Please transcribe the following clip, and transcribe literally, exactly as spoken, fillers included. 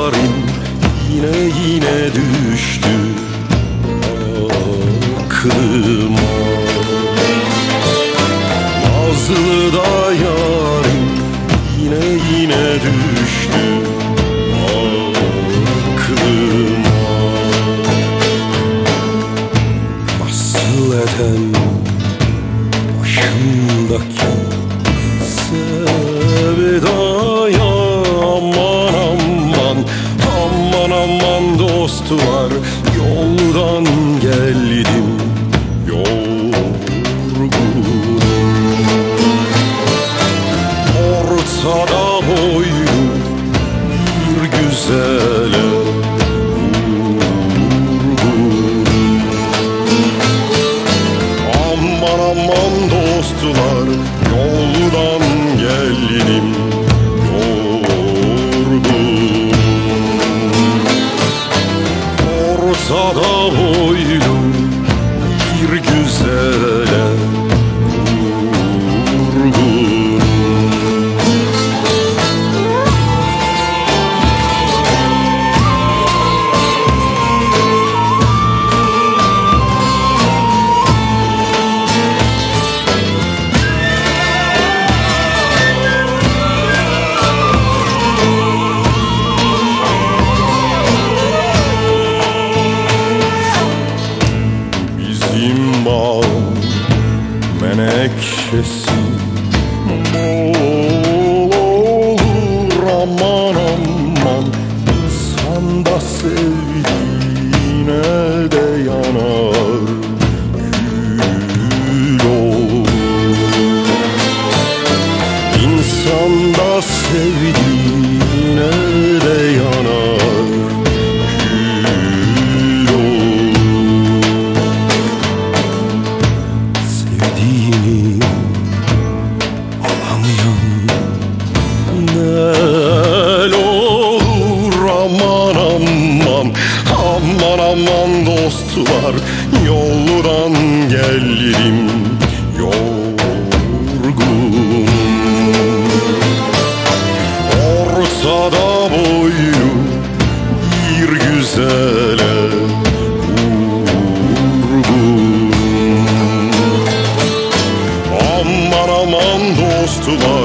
yarim yine yine düştü aklıma. Nazlı da yarim yine yine düştü aklıma. Nasıl edem başımdaki sevdaya, aman aman aman aman dostlar, yoldan geldim yorgunum. Ortada boylu bir güzele vurgunum. Aman aman dostlar, yoldan geldim yorgunum. Ortada boylu bir güzele vurgunum. Menekşesi bol olur, aman aman insan da sevdiğine de yanar kül olur. İnsan da sevdiğine de yanar kül olur. Sevdiğini alamayan nel olur, aman aman aman aman dostlar, yoldan geldim yorgunum. Ortada boylu bir güzele vurgunum. Aman aman dostlar,